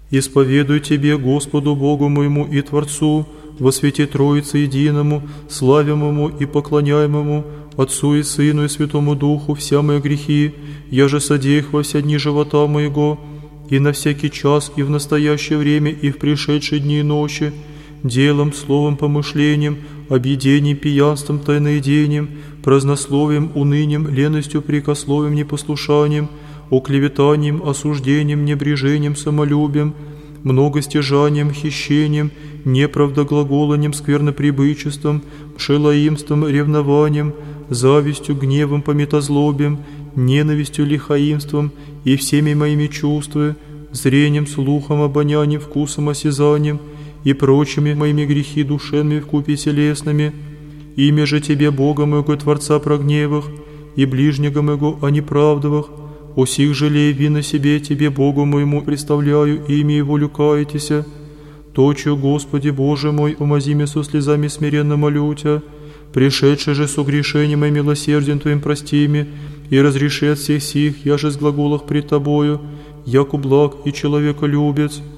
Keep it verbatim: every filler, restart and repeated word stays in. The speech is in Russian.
Исповедуй Тебе, Господу Богу моему и Творцу, во свете Троицы единому, славимому и поклоняемому, Отцу и Сыну и Святому Духу, вся мои грехи, я же содей их во все дни живота моего, и на всякий час, и в настоящее время, и в пришедшие дни и ночи, делом, словом, помышлением, объедением, пьянством, тайноедением, празднословием, унынием, леностью, прикословием, непослушанием, оклеветанием, осуждением, небрежением, самолюбием, многостяжанием, хищением, неправдоглаголанием, сквернопребычеством, пшелоимством, ревнованием, завистью, гневом, пометозлобием, ненавистью, лихаимством и всеми моими чувствами, зрением, слухом, обонянием, вкусом, осязанием и прочими моими грехи душевными вкупе телесными. Имя же Тебе, Бога моего, Творца прогневых, и ближнего моего о неправдовых, о сих жалея вина себе, Тебе, Богу моему, представляю, имя Его люкаетеся. Точу, Господи Боже мой, умози меня со слезами смиренно молю Тебя, пришедший же согрешением и милосердием Твоим прости ми, и разреши от всех сих, я же с глаголах пред Тобою, яку благ и человеколюбец.